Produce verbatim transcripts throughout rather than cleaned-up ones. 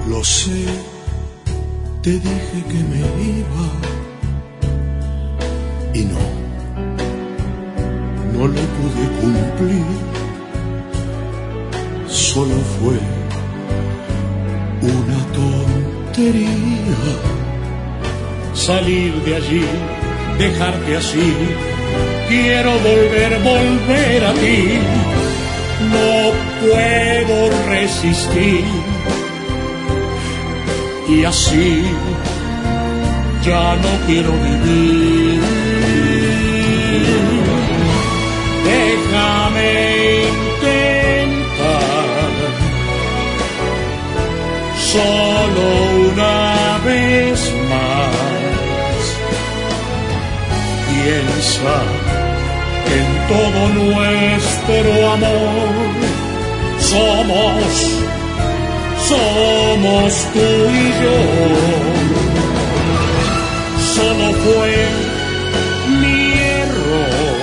Lo sé, te dije que me iba y no, no lo pude cumplir. Solo fue una tontería. Salir de allí, dejarte así, quiero volver, volver a ti. No puedo resistir. Y así ya no quiero vivir. Déjame intentar solo una vez más. Piensa en todo nuestro amor. Somos Somos tú y yo. Solo fue mi error.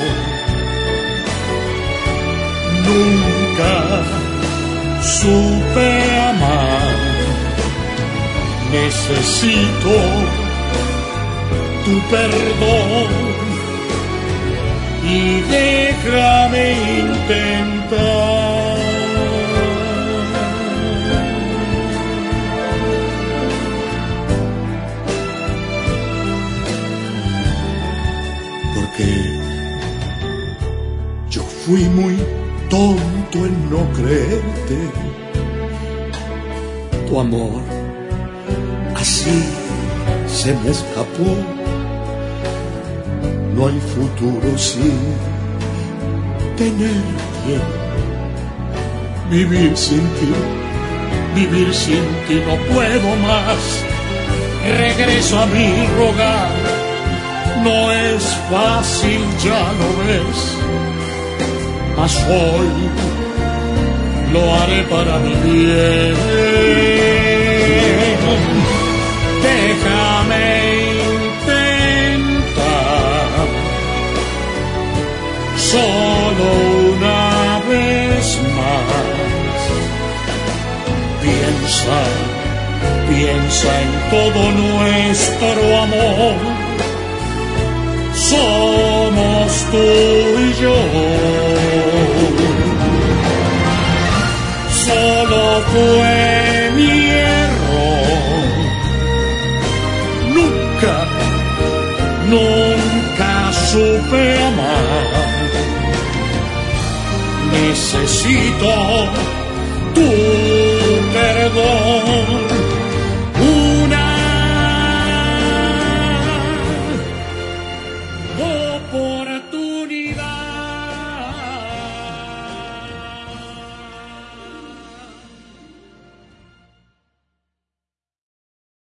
Nunca supe amar. Necesito tu perdón y déjame intentar. Porque yo fui muy tonto en no creerte. Tu amor así se me escapó. No hay futuro sin tenerte. Vivir sin ti, vivir sin ti no puedo más. Regreso a mi hogar. No es fácil, ya lo ves, mas hoy lo haré para mi bien. Déjame intentar solo una vez más. Piensa, piensa en todo nuestro amor. Somos tú y yo. Solo fue mi error. Nunca, nunca supe amar. Necesito tu perdón.